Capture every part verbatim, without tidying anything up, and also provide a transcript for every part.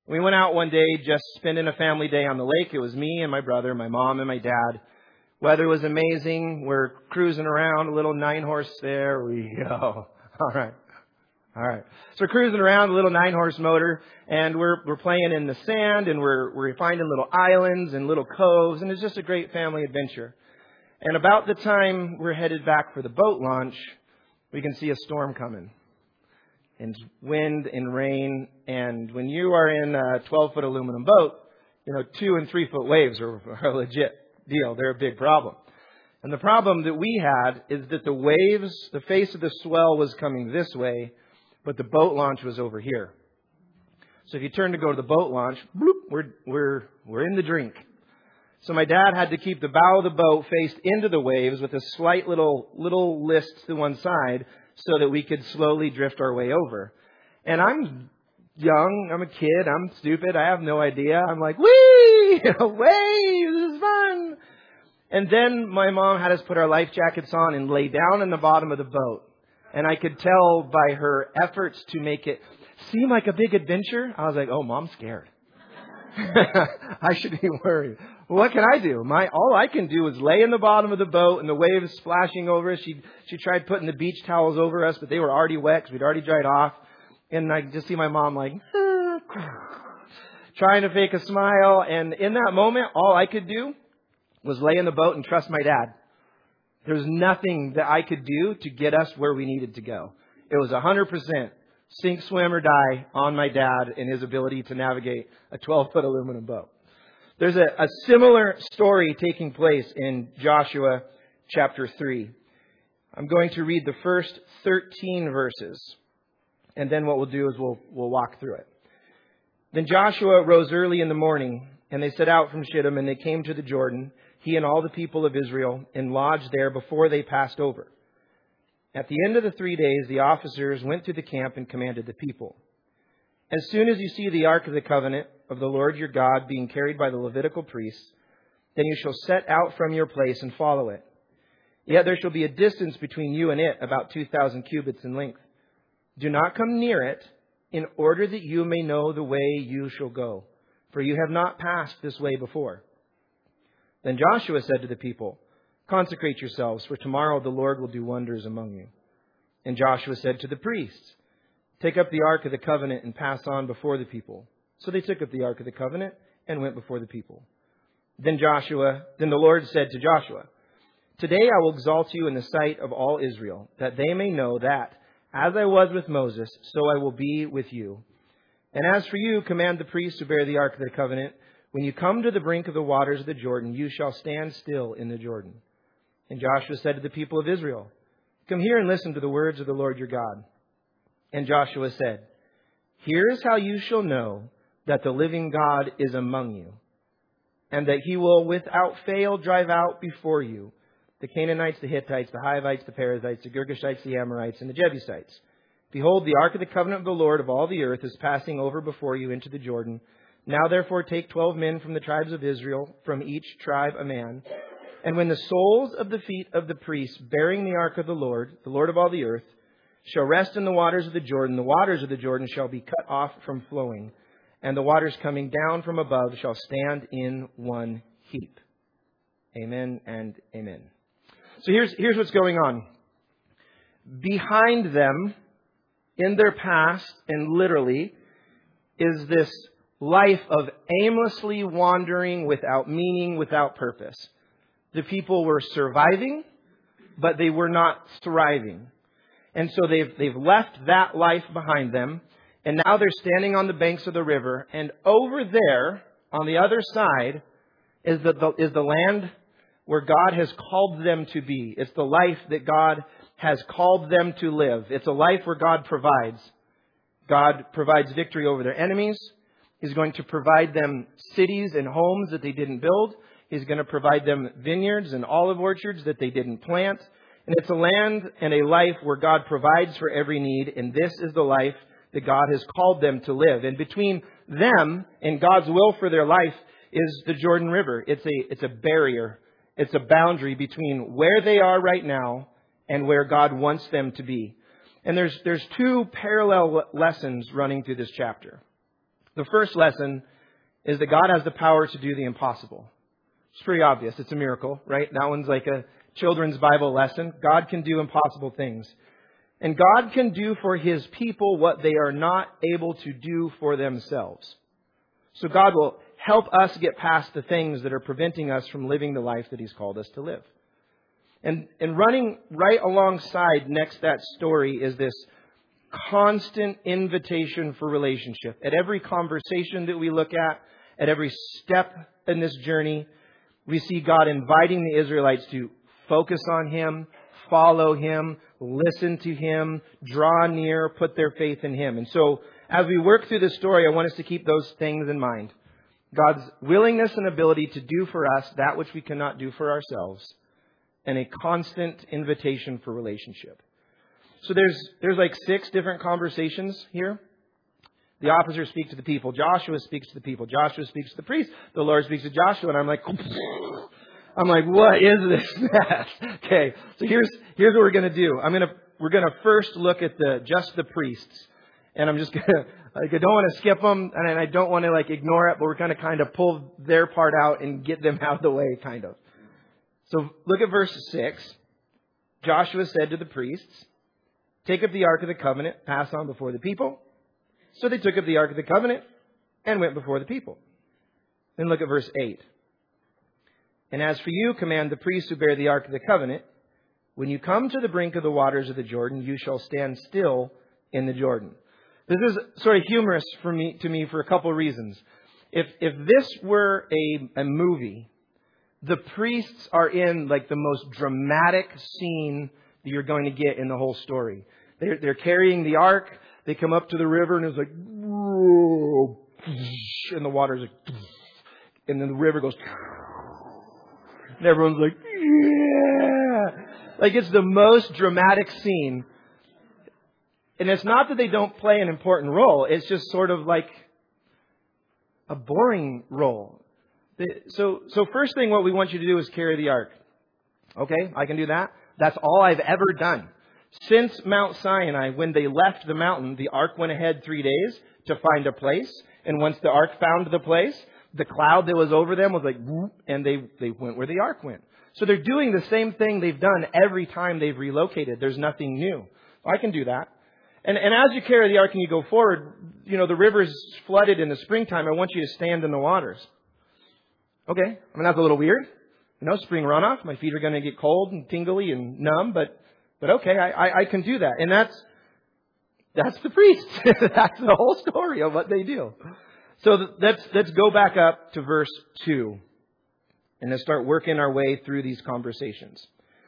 We went out one day just spending a family day on the lake. It was me and my brother, my mom and my dad. Weather was amazing. We're cruising around, a little nine horse. There we go. All right. All right. So we're cruising around, a little nine horse motor, and we're we're playing in the sand, and we're we're finding little islands and little coves, and it's just a great family adventure. And about the time we're headed back for the boat launch, we can see a storm coming. And wind and rain, and when you are in a twelve foot aluminum boat, you know, two and three foot waves are, are a legit deal. They're a big problem. And the problem that we had is that the waves, the face of the swell was coming this way, but the boat launch was over here. So if you turn to go to the boat launch, bloop, we're, we're, we're in the drink. So my dad had to keep the bow of the boat faced into the waves with a slight little, little list to one side so that we could slowly drift our way over. And I'm young, I'm a kid, I'm stupid, I have no idea. I'm like, whee, waves, this is fun. And then my mom had us put our life jackets on and lay down in the bottom of the boat. And I could tell by her efforts to make it seem like a big adventure. I was like, oh, Mom's scared. I should be worried. Well, what can I do? My all I can do is lay in the bottom of the boat and the waves splashing over us. She she tried putting the beach towels over us, but they were already wet because we'd already dried off. And I could just see my mom like trying to fake a smile. And in that moment, all I could do was lay in the boat and trust my dad. There was nothing that I could do to get us where we needed to go. It was one hundred percent sink, swim, or die on my dad and his ability to navigate a twelve foot aluminum boat. There's a, a similar story taking place in Joshua chapter three. I'm going to read the first thirteen verses, and then what we'll do is we'll, we'll walk through it. Then Joshua rose early in the morning, and they set out from Shittim, and they came to the Jordan, he and all the people of Israel, and lodged there before they passed over. At the end of the three days, the officers went to the camp and commanded the people. As soon as you see the Ark of the Covenant of the Lord your God being carried by the Levitical priests, then you shall set out from your place and follow it. Yet there shall be a distance between you and it, about two thousand cubits in length. Do not come near it, in order that you may know the way you shall go, for you have not passed this way before. Then Joshua said to the people, consecrate yourselves, for tomorrow the Lord will do wonders among you. And Joshua said to the priests, take up the Ark of the Covenant and pass on before the people. So they took up the Ark of the Covenant and went before the people. Then Joshua, then the Lord said to Joshua, today I will exalt you in the sight of all Israel, that they may know that, as I was with Moses, so I will be with you. And as for you, command the priests to bear the Ark of the Covenant. When you come to the brink of the waters of the Jordan, you shall stand still in the Jordan. And Joshua said to the people of Israel, come here and listen to the words of the Lord your God. And Joshua said, here is how you shall know that the living God is among you, and that he will without fail drive out before you the Canaanites, the Hittites, the Hivites, the Perizzites, the Girgashites, the Amorites, and the Jebusites. Behold, the Ark of the Covenant of the Lord of all the earth is passing over before you into the Jordan. Now therefore take twelve men from the tribes of Israel, from each tribe a man. And when the soles of the feet of the priests bearing the Ark of the Lord, the Lord of all the earth, shall rest in the waters of the Jordan, the waters of the Jordan shall be cut off from flowing, and the waters coming down from above shall stand in one heap. Amen and amen. So here's, here's what's going on. Behind them, in their past, and literally, is this life of aimlessly wandering without meaning, without purpose. The people were surviving, but they were not thriving. And so they've, they've left that life behind them. And now they're standing on the banks of the river. And over there, on the other side, is the, the, is the land where God has called them to be. It's the life that God has called them to live. It's a life where God provides. God provides victory over their enemies. He's going to provide them cities and homes that they didn't build. He's going to provide them vineyards and olive orchards that they didn't plant. And it's a land and a life where God provides for every need. And this is the life that God has called them to live. And between them and God's will for their life is the Jordan River. It's a, it's a barrier. It's a boundary between where they are right now and where God wants them to be. And there's, there's two parallel lessons running through this chapter. The first lesson is that God has the power to do the impossible. It's pretty obvious. It's a miracle, right? That one's like a children's Bible lesson. God can do impossible things. And God can do for His people what they are not able to do for themselves. So God will help us get past the things that are preventing us from living the life that He's called us to live. And, and running right alongside next that story is this constant invitation for relationship. At every conversation that we look at, at every step in this journey, we see God inviting the Israelites to focus on Him, follow Him, listen to Him, draw near, put their faith in Him. And so as we work through this story, I want us to keep those things in mind. God's willingness and ability to do for us that which we cannot do for ourselves, and a constant invitation for relationship. So there's there's like six different conversations here. The officers speak to the people. Joshua speaks to the people. Joshua speaks to the priest. The Lord speaks to Joshua. And I'm like, I'm like, what is this mess? Okay, so here's here's what we're gonna do. I'm gonna we're gonna first look at the just the priests, and I'm just gonna like I don't want to skip them, and I don't want to like ignore it, but we're gonna kind of pull their part out and get them out of the way, kind of. So look at verse six. Joshua said to the priests, "Take up the Ark of the Covenant, pass on before the people." So they took up the Ark of the Covenant and went before the people. Then look at verse eight. "And as for you, command the priests who bear the Ark of the Covenant, when you come to the brink of the waters of the Jordan, you shall stand still in the Jordan." This is sort of humorous for me, to me for a couple of reasons. If if this were a, a movie, the priests are in like the most dramatic scene that you're going to get in the whole story. They're, they're carrying the ark. They come up to the river and it's like, and the water's like, and then the river goes, and everyone's like, yeah. Like it's the most dramatic scene. And it's not that they don't play an important role. It's just sort of like a boring role. So, so first thing, what we want you to do is carry the ark. Okay, I can do that. That's all I've ever done. Since Mount Sinai, when they left the mountain, the ark went ahead three days to find a place. And once the ark found the place, the cloud that was over them was like, whoop, and they, they went where the ark went. So they're doing the same thing they've done every time they've relocated. There's nothing new. I can do that. And, and as you carry the ark and you go forward, you know, the river's flooded in the springtime. I want you to stand in the waters. Okay. I mean, that's a little weird. You know, spring runoff. My feet are going to get cold and tingly and numb, but, but okay, I, I, I can do that. And that's, that's the priests. That's the whole story of what they do. So let's, let's go back up to verse two and let's start working our way through these conversations.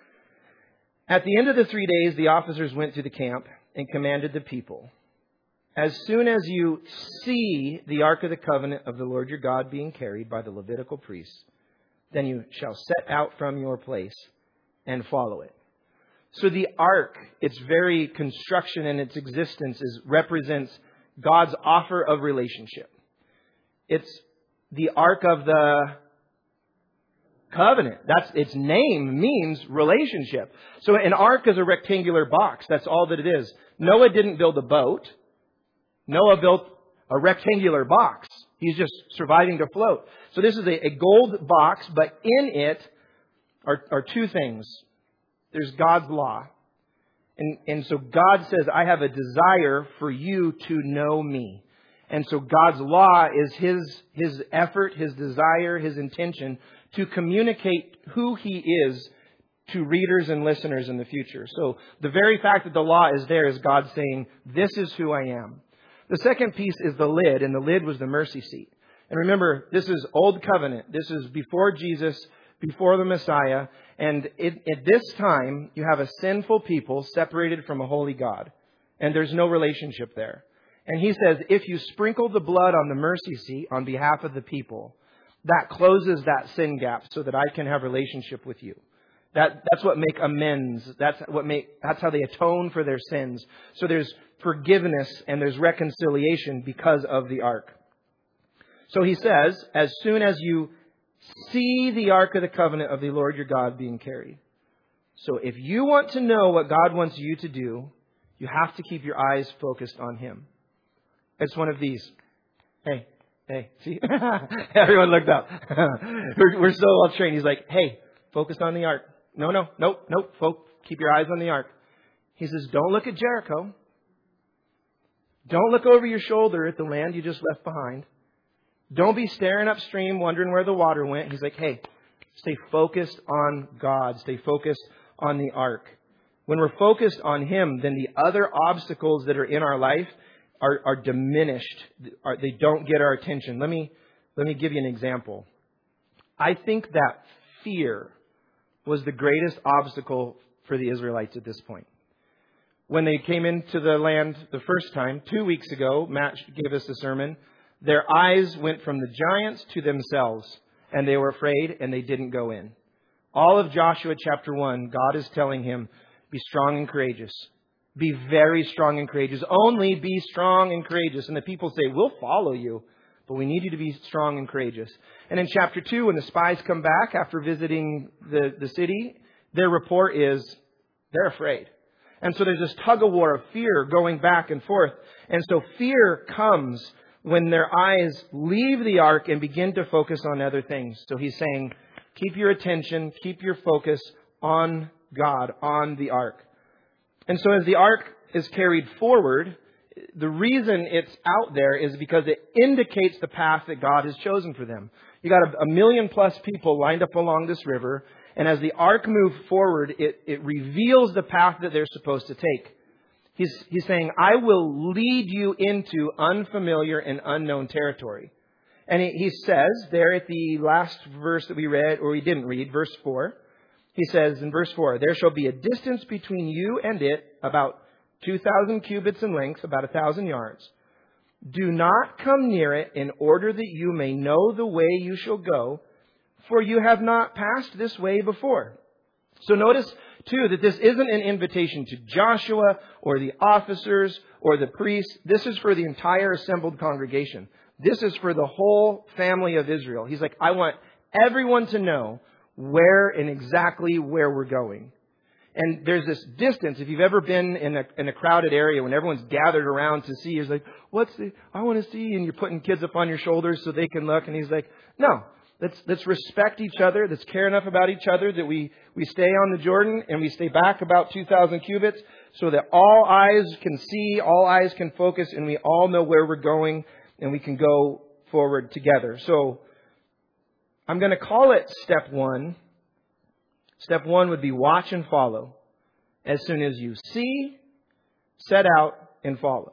At the end of the three days, the officers went through the camp and commanded the people, "As soon as you see the Ark of the Covenant of the Lord your God being carried by the Levitical priests, then you shall set out from your place and follow it." So the Ark, its very construction and its existence is represents God's offer of relationship. It's the Ark of the Covenant. That's its name means relationship. So an ark is a rectangular box. That's all that it is. Noah didn't build a boat. Noah built a rectangular box. He's just surviving to float. So this is a, a gold box, but in it are, are two things. There's God's law. And, and so God says, I have a desire for you to know me. And so God's law is His, His effort, His desire, His intention to communicate who He is to readers and listeners in the future. So the very fact that the law is there is God saying, this is who I am. The second piece is the lid, and the lid was the mercy seat. And remember, this is Old Covenant. This is before Jesus, before the Messiah. And it, at this time, you have a sinful people separated from a holy God. And there's no relationship there. And He says, if you sprinkle the blood on the mercy seat on behalf of the people, that closes that sin gap so that I can have relationship with you. That, that's what make amends. That's what make, that's how they atone for their sins. So there's forgiveness and there's reconciliation because of the ark. So He says, as soon as you see the Ark of the Covenant of the Lord your God being carried. So if you want to know what God wants you to do, you have to keep your eyes focused on Him. It's one of these. Hey, hey, see? Everyone looked up. we're, we're so well trained. He's like, hey, focus on the ark. No, no, nope, nope. Fo- keep your eyes on the ark. He says, don't look at Jericho. Don't look over your shoulder at the land you just left behind. Don't be staring upstream, wondering where the water went. He's like, hey, stay focused on God. Stay focused on the ark. When we're focused on Him, then the other obstacles that are in our life are, are diminished. Are, they don't get our attention. Let me, let me give you an example. I think that fear was the greatest obstacle for the Israelites at this point. When they came into the land the first time, two weeks ago, Matt gave us a sermon, their eyes went from the giants to themselves, and they were afraid, and they didn't go in. All of Joshua chapter one, God is telling him, be strong and courageous. Be very strong and courageous. Only be strong and courageous. And the people say, we'll follow you, but we need you to be strong and courageous. And in chapter two, when the spies come back after visiting the, the city, their report is they're afraid. And so there's this tug of war of fear going back and forth. And so fear comes when their eyes leave the ark and begin to focus on other things. So he's saying, keep your attention, keep your focus on God, on the ark. And so as the ark is carried forward, the reason it's out there is because it indicates the path that God has chosen for them. You got a, a million plus people lined up along this river. And as the ark moves forward, it, it reveals the path that they're supposed to take. He's, he's saying, I will lead you into unfamiliar and unknown territory. And he, he says there at the last verse that we read, or we didn't read, verse four, he says in verse four, there shall be a distance between you and it, about two thousand cubits in length, about a thousand yards. Do not come near it in order that you may know the way you shall go, for you have not passed this way before. So notice, too, that this isn't an invitation to Joshua or the officers or the priests. This is for the entire assembled congregation. This is for the whole family of Israel. He's like, I want everyone to know where and exactly where we're going. And there's this distance. If you've ever been in a, in a crowded area when everyone's gathered around to see, he's like, what's the, I want to see. And you're putting kids up on your shoulders so they can look. And he's like, no. Let's, let's respect each other. Let's care enough about each other that we, we stay on the Jordan and we stay back about two thousand cubits so that all eyes can see, all eyes can focus, and we all know where we're going and we can go forward together. So I'm going to call it step one. Step one would be watch and follow. As soon as you see, set out and follow.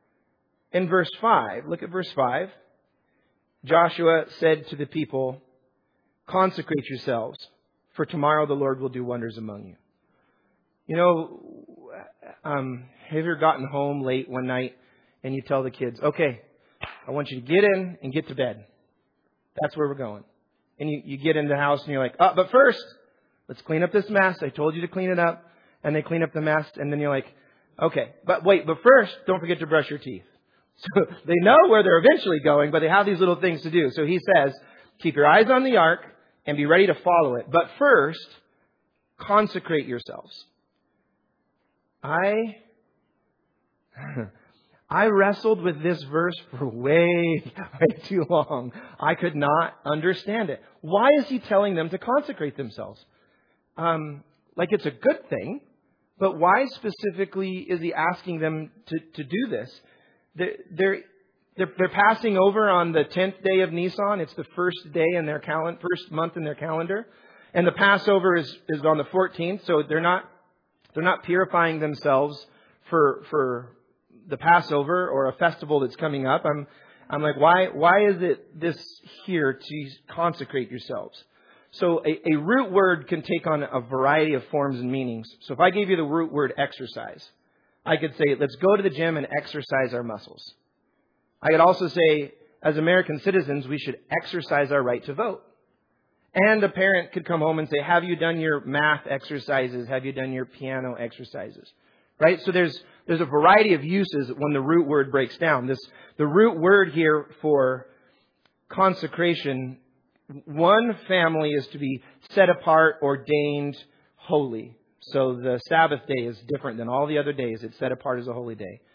In verse five, look at verse five. Joshua said to the people, consecrate yourselves, for tomorrow the Lord will do wonders among you. You know, um, have you ever gotten home late one night and you tell the kids, okay, I want you to get in and get to bed. That's where we're going. And you, you get in the house and you're like, oh, but first, let's clean up this mess. I told you to clean it up. And they clean up the mess. And then you're like, okay, but wait, but first, don't forget to brush your teeth. So they know where they're eventually going, but they have these little things to do. So he says, keep your eyes on the ark and be ready to follow it. But first, consecrate yourselves. I, I wrestled with this verse for way, way too long. I could not understand it. Why is he telling them to consecrate themselves? Um, like it's a good thing, but why specifically is he asking them to, to do this? They're, they're, they're passing over on the tenth day of Nisan. It's the first day in their calendar, first month in their calendar. And the Passover is, is on the fourteenth. So they're not, they're not purifying themselves for, for the Passover or a festival that's coming up. I'm, I'm like, why, why is it this here to consecrate yourselves? So a, a root word can take on a variety of forms and meanings. So if I gave you the root word exercise, I could say, let's go to the gym and exercise our muscles. I could also say, as American citizens, we should exercise our right to vote. And a parent could come home and say, have you done your math exercises? Have you done your piano exercises? Right? So there's there's a variety of uses when the root word breaks down. This the root word here for consecration, one family is to be set apart, ordained, holy. So the Sabbath day is different than all the other days. It's set apart as a holy day.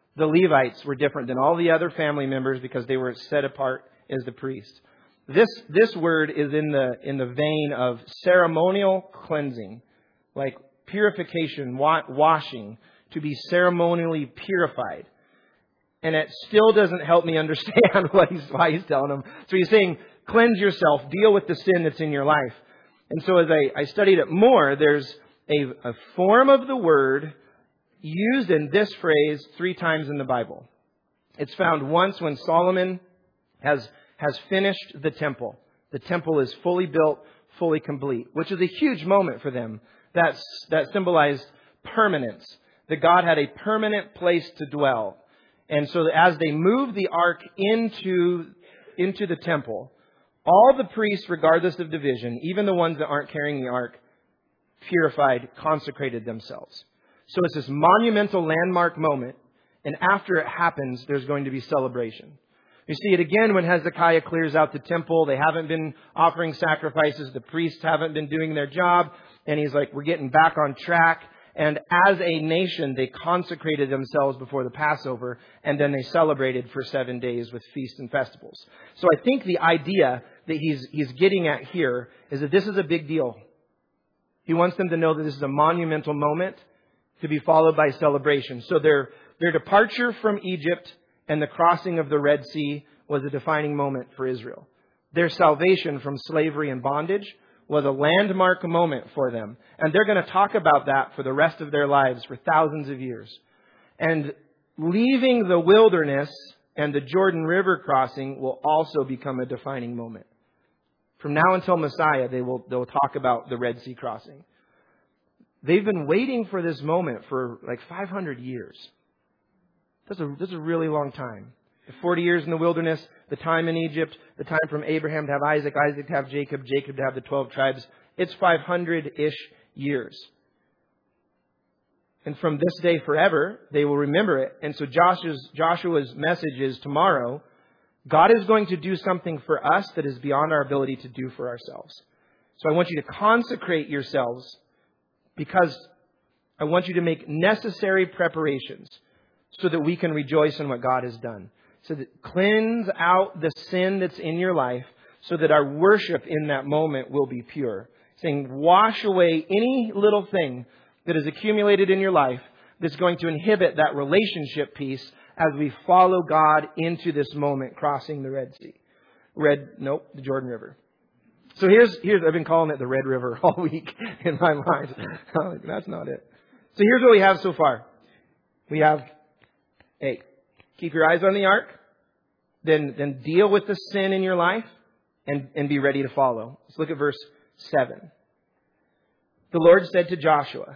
The Levites were different than all the other family members because they were set apart as the priest. This this word is in the in the vein of ceremonial cleansing, like purification, wa- washing, to be ceremonially purified. And it still doesn't help me understand what he's, why he's telling them. So he's saying, cleanse yourself, deal with the sin that's in your life. And so as I, I studied it more, there's a, a form of the word used in this phrase three times in the Bible. It's found once when Solomon has, has finished the temple. The temple is fully built, fully complete, which is a huge moment for them. That's, that symbolized permanence, that God had a permanent place to dwell. And so as they moved the ark into, into the temple, all the priests, regardless of division, even the ones that aren't carrying the ark, purified, consecrated themselves. So it's this monumental landmark moment. And after it happens, there's going to be celebration. You see it again when Hezekiah clears out the temple. They haven't been offering sacrifices. The priests haven't been doing their job. And he's like, we're getting back on track. And as a nation, they consecrated themselves before the Passover, and then they celebrated for seven days with feasts and festivals. So I think the idea that he's he's getting at here is that this is a big deal. He wants them to know that this is a monumental moment to be followed by celebration. So their their departure from Egypt and the crossing of the Red Sea was a defining moment for Israel. Their salvation from slavery and bondage was a landmark moment for them. And they're going to talk about that for the rest of their lives for thousands of years. And leaving the wilderness and the Jordan River crossing will also become a defining moment. From now until Messiah, they will they'll talk about the Red Sea crossing. They've been waiting for this moment for like five hundred years. That's a, that's a really long time. forty years in the wilderness, the time in Egypt, the time from Abraham to have Isaac, Isaac to have Jacob, Jacob to have the twelve tribes. It's five hundred-ish years. And from this day forever, they will remember it. And so Joshua's, Joshua's message is tomorrow, God is going to do something for us that is beyond our ability to do for ourselves. So I want you to consecrate yourselves because I want you to make necessary preparations so that we can rejoice in what God has done. So that cleanse out the sin that's in your life so that our worship in that moment will be pure. Saying, wash away any little thing that is accumulated in your life that's going to inhibit that relationship piece as we follow God into this moment crossing the Red Sea. Red, nope, the Jordan River. So here's, here's, I've been calling it the Red River all week in my mind. That's not it. So here's what we have so far. We have, hey, keep your eyes on the ark, then, then deal with the sin in your life and, and be ready to follow. Let's look at verse seven. The Lord said to Joshua,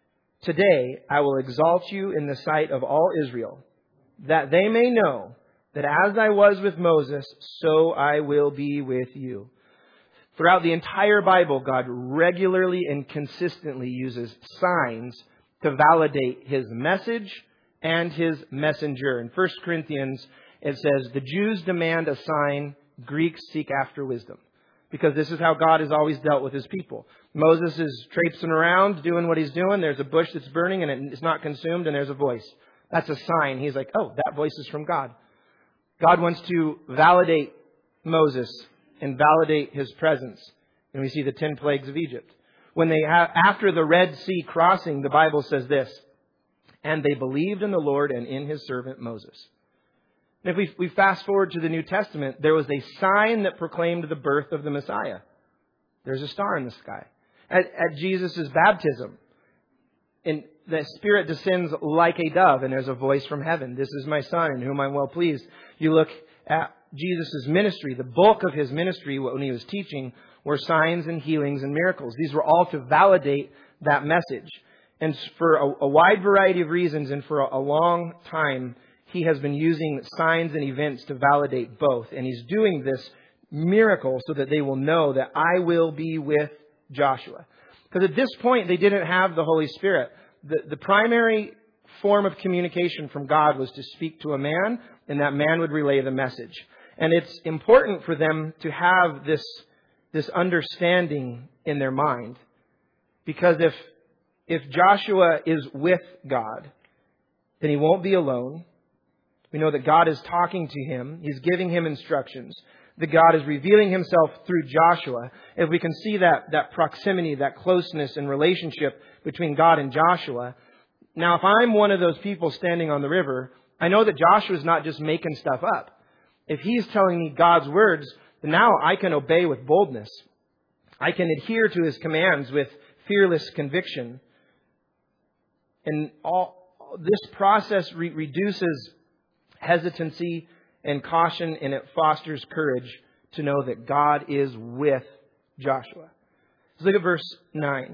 "Today I will exalt you in the sight of all Israel, that they may know that as I was with Moses, so I will be with you." Throughout the entire Bible, God regularly and consistently uses signs to validate His message and His messenger. In First Corinthians, it says, the Jews demand a sign, Greeks seek after wisdom. Because this is how God has always dealt with His people. Moses is traipsing around doing what he's doing. There's a bush that's burning and it's not consumed and there's a voice. That's a sign. He's like, oh, that voice is from God. God wants to validate Moses and validate His presence. And we see the ten plagues of Egypt. When they ha- after the Red Sea crossing, the Bible says this, and they believed in the Lord and in His servant Moses. And if we, we fast forward to the New Testament, there was a sign that proclaimed the birth of the Messiah. There's a star in the sky. At, at Jesus' baptism, and the Spirit descends like a dove, and there's a voice from heaven. This is my Son, in whom I'm well pleased. You look at Jesus' ministry, the bulk of His ministry when He was teaching were signs and healings and miracles. These were all to validate that message. And for a, a wide variety of reasons and for a, a long time, He has been using signs and events to validate both. And He's doing this miracle so that they will know that I will be with Joshua. Because at this point, they didn't have the Holy Spirit. The, the primary form of communication from God was to speak to a man, and that man would relay the message. And it's important for them to have this, this understanding in their mind. Because if, if Joshua is with God, then he won't be alone. We know that God is talking to him. He's giving him instructions. That God is revealing himself through Joshua. If we can see that, that proximity, that closeness and relationship between God and Joshua. Now, if I'm one of those people standing on the river, I know that Joshua's not just making stuff up. If he's telling me God's words, then now I can obey with boldness. I can adhere to his commands with fearless conviction. And all this process re- reduces hesitancy and caution, and it fosters courage to know that God is with Joshua. Let's look at verse nine.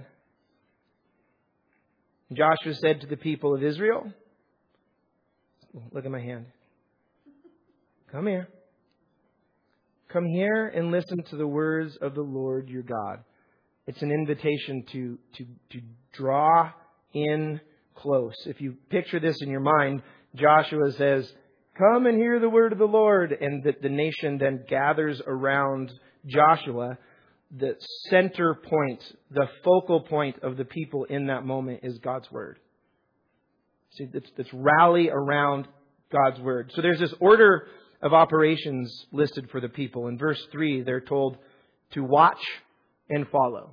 Joshua said to the people of Israel, look at my hand. Come here. Come here and listen to the words of the Lord your God. It's an invitation to, to, to draw in close. If you picture this in your mind, Joshua says, come and hear the word of the Lord. And the, the nation then gathers around Joshua. The center point, the focal point of the people in that moment is God's word. See, it's, it's rally around God's word. So there's this order of operations listed for the people. In verse three, they're told to watch and follow.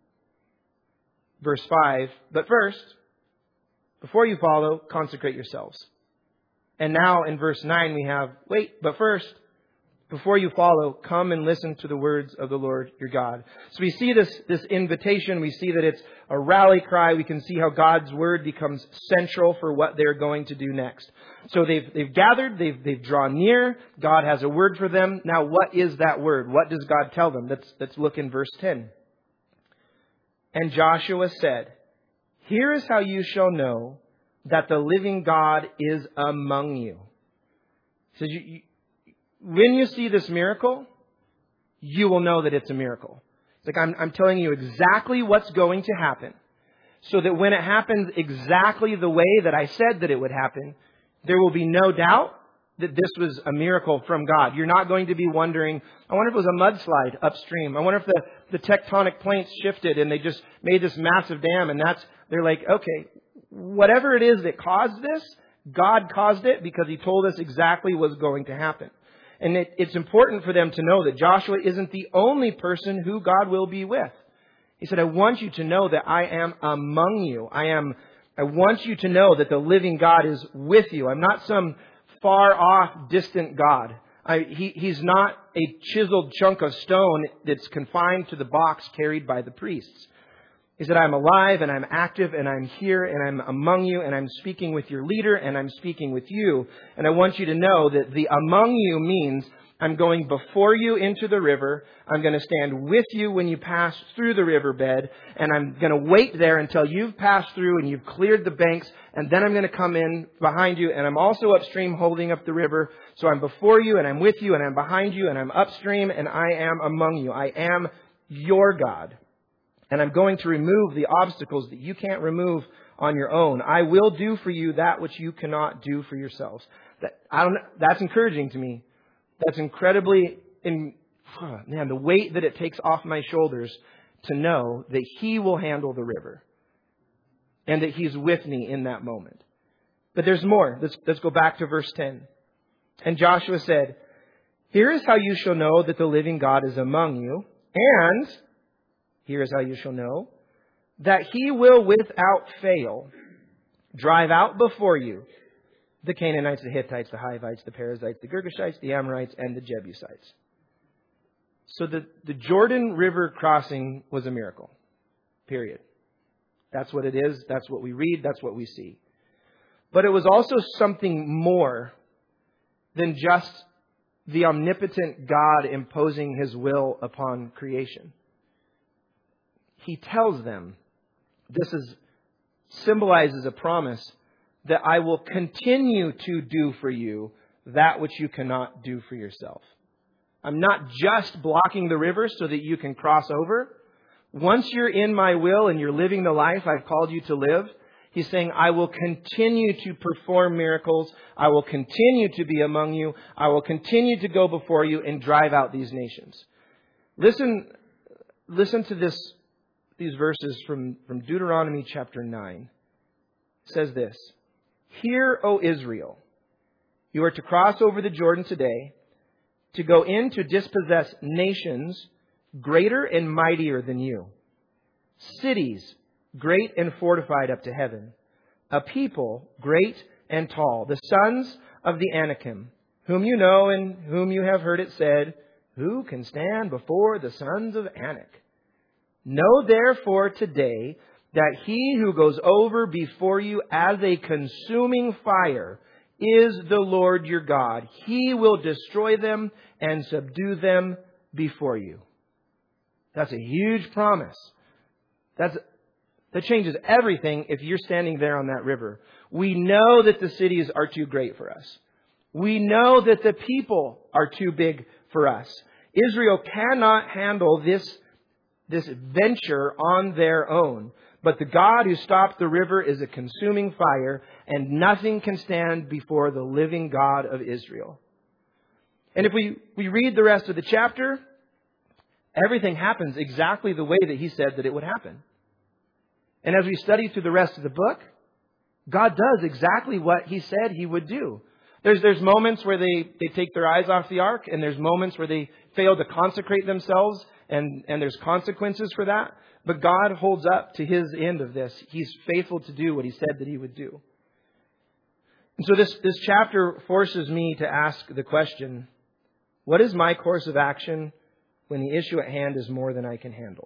Verse five, but first, before you follow, consecrate yourselves. And now in verse nine we have, wait, but first, before you follow, come and listen to the words of the Lord your God. So we see this, this invitation. We see that it's a rally cry. We can see how God's word becomes central for what they're going to do next. So they've, they've gathered, they've, they've drawn near. God has a word for them. Now, what is that word? What does God tell them? Let's, let's look in verse ten. And Joshua said, here is how you shall know that the living God is among you. So you, you When you see this miracle, you will know that it's a miracle. It's like I'm, I'm telling you exactly what's going to happen, so that when it happens exactly the way that I said that it would happen, there will be no doubt that this was a miracle from God. You're not going to be wondering, I wonder if it was a mudslide upstream. I wonder if the, the tectonic plates shifted and they just made this massive dam. And that's, they're like, okay, whatever it is that caused this, God caused it because he told us exactly what's going to happen. And it, it's important for them to know that Joshua isn't the only person who God will be with. He said, I want you to know that I am among you. I am, I want you to know that the living God is with you. I'm not some far off, distant God. I, he, he's not a chiseled chunk of stone that's confined to the box carried by the priests. He said, I'm alive and I'm active and I'm here and I'm among you and I'm speaking with your leader and I'm speaking with you. And I want you to know that the among you means I'm going before you into the river. I'm going to stand with you when you pass through the riverbed. And I'm going to wait there until you've passed through and you've cleared the banks. And then I'm going to come in behind you. And I'm also upstream holding up the river. So I'm before you and I'm with you and I'm behind you and I'm upstream and I am among you. I am your God. And I'm going to remove the obstacles that you can't remove on your own. I will do for you that which you cannot do for yourselves. That, I don't, that's encouraging to me. That's incredibly, in, man, the weight that it takes off my shoulders to know that he will handle the river. And that he's with me in that moment. But there's more. Let's, let's go back to verse ten. And Joshua said, here is how you shall know that the living God is among you. And here is how you shall know that he will without fail drive out before you the Canaanites, the Hittites, the Hivites, the Perizzites, the Girgashites, the Amorites, and the Jebusites. So the, the Jordan River crossing was a miracle. Period. That's what it is. That's what we read. That's what we see. But it was also something more than just the omnipotent God imposing his will upon creation. He tells them, this is symbolizes a promise that I will continue to do for you that which you cannot do for yourself. I'm not just blocking the river so that you can cross over. Once you're in my will and you're living the life I've called you to live, he's saying, I will continue to perform miracles. I will continue to be among you. I will continue to go before you and drive out these nations. Listen, listen to this. These verses from, from Deuteronomy chapter nine. It says this, hear, O Israel, You are to cross over the Jordan today to go in to dispossess nations greater and mightier than you, cities great and fortified up to heaven, a people great and tall, the sons of the Anakim, whom you know and whom you have heard it said, who can stand before the sons of Anak? Know therefore today that he who goes over before you as a consuming fire is the Lord your God. He will destroy them and subdue them before you. That's a huge promise. That's, that changes everything if you're standing there on that river. We know that the cities are too great for us. We know that the people are too big for us. Israel cannot handle this, this venture on their own. But the God who stopped the river is a consuming fire, and nothing can stand before the living God of Israel. And if we, we read the rest of the chapter, everything happens exactly the way that he said that it would happen. And as we study through the rest of the book, God does exactly what he said he would do. There's, there's moments where they, they take their eyes off the ark, and there's moments where they fail to consecrate themselves, and, and there's consequences for that. But God holds up to his end of this. He's faithful to do what he said that he would do. And so this, this chapter forces me to ask the question, what is my course of action when the issue at hand is more than I can handle?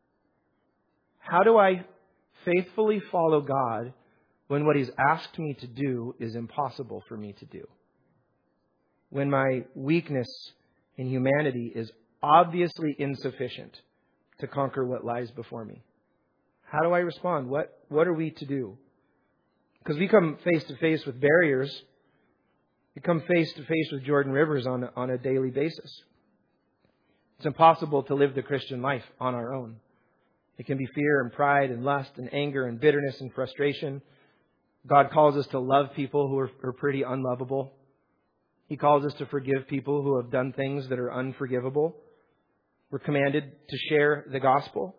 How do I faithfully follow God when what he's asked me to do is impossible for me to do? When my weakness in humanity is obviously insufficient to conquer what lies before me? How do I respond? What, what are we to do? Because we come face to face with barriers. We come face to face with Jordan rivers on a, on a daily basis. It's impossible to live the Christian life on our own. It can be fear and pride and lust and anger and bitterness and frustration. God calls us to love people who are, are pretty unlovable. He calls us to forgive people who have done things that are unforgivable. We're commanded to share the gospel.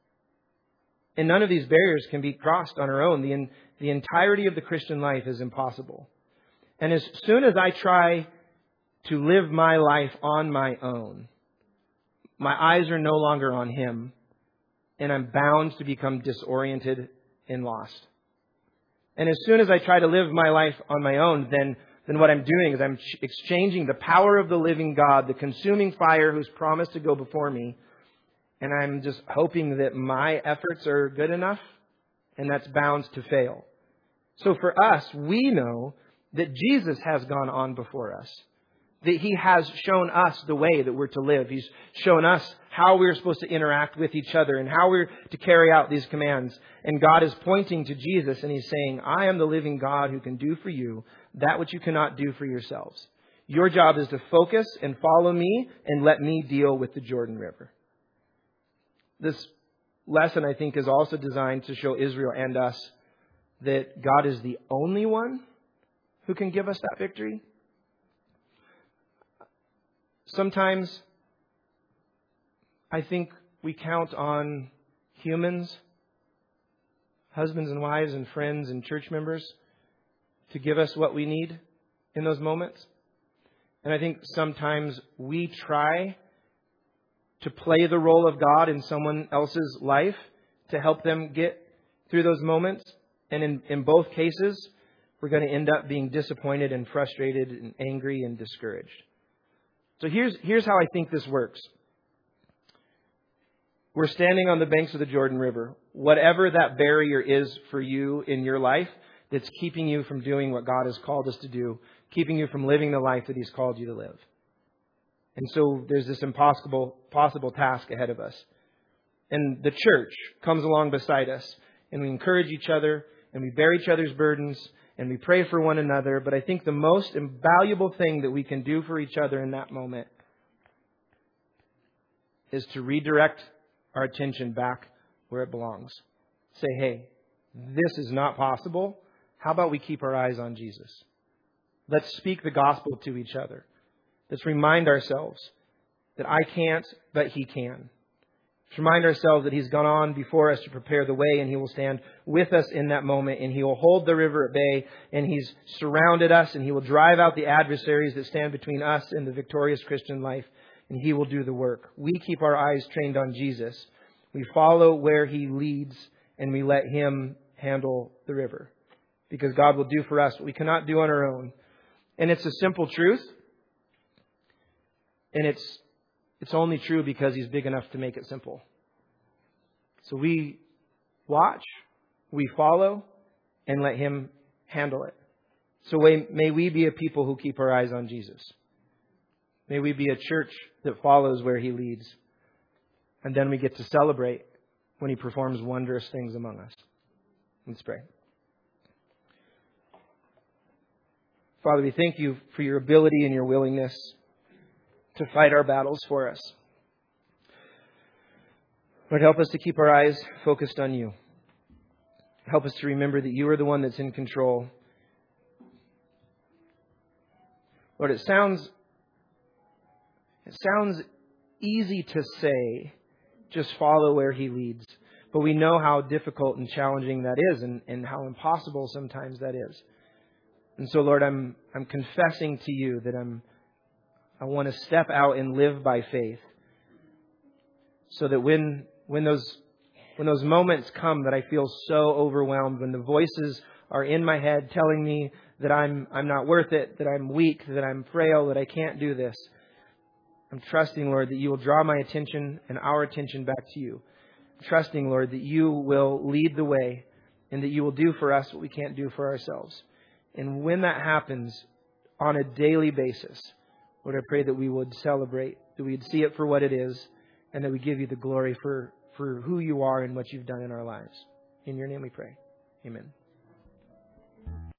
And none of these barriers can be crossed on our own. The, the entirety of the Christian life is impossible. And as soon as I try to live my life on my own, my eyes are no longer on him, and I'm bound to become disoriented and lost. And as soon as I try to live my life on my own, then then what I'm doing is I'm exchanging the power of the living God, the consuming fire who's promised to go before me, and I'm just hoping that my efforts are good enough, and that's bound to fail. So for us, we know that Jesus has gone on before us, that he has shown us the way that we're to live. He's shown us how we're supposed to interact with each other and how we're to carry out these commands. And God is pointing to Jesus, and he's saying, I am the living God who can do for you that which you cannot do for yourselves. Your job is to focus and follow me and let me deal with the Jordan River. This lesson, I think, is also designed to show Israel and us that God is the only one who can give us that victory. Sometimes I think we count on humans, husbands and wives and friends and church members, to give us what we need in those moments. And I think sometimes we try to play the role of God in someone else's life to help them get through those moments. And in, in both cases, we're going to end up being disappointed and frustrated and angry and discouraged. So here's, here's how I think this works. We're standing on the banks of the Jordan River. Whatever that barrier is for you in your life that's keeping you from doing what God has called us to do, keeping you from living the life that he's called you to live. And so there's this impossible possible task ahead of us. And the church comes along beside us, and we encourage each other, and we bear each other's burdens, and we pray for one another. But I think the most invaluable thing that we can do for each other in that moment is to redirect our attention back where it belongs. Say, hey, this is not possible. How about we keep our eyes on Jesus? Let's speak the gospel to each other. Let's remind ourselves that I can't, but he can. Let's remind ourselves that He's gone on before us to prepare the way, and He will stand with us in that moment, and He will hold the river at bay, and He's surrounded us, and He will drive out the adversaries that stand between us and the victorious Christian life, and He will do the work. We keep our eyes trained on Jesus. We follow where He leads, and we let Him handle the river, because God will do for us what we cannot do on our own. And it's a simple truth, and it's It's only true because He's big enough to make it simple. So we watch, we follow, and let Him handle it. So may we be a people who keep our eyes on Jesus. May we be a church that follows where He leads. And then we get to celebrate when He performs wondrous things among us. Let's pray. Father, we thank You for Your ability and Your willingness to fight our battles for us. Lord, help us to keep our eyes focused on You. Help us to remember that You are the one that's in control. Lord, it sounds, it sounds easy to say, just follow where He leads. But we know how difficult and challenging that is, and, and how impossible sometimes that is. And so, Lord, I'm I'm confessing to You that I'm I want to step out and live by faith, so that when when those when those moments come that I feel so overwhelmed, when the voices are in my head telling me that I'm I'm not worth it, that I'm weak, that I'm frail, that I can't do this, I'm trusting, Lord, that You will draw my attention and our attention back to You. I'm trusting, Lord, that You will lead the way, and that You will do for us what we can't do for ourselves. And when that happens on a daily basis, Lord, I pray that we would celebrate, that we'd see it for what it is, and that we give You the glory for, for who You are and what You've done in our lives. In Your name we pray. Amen.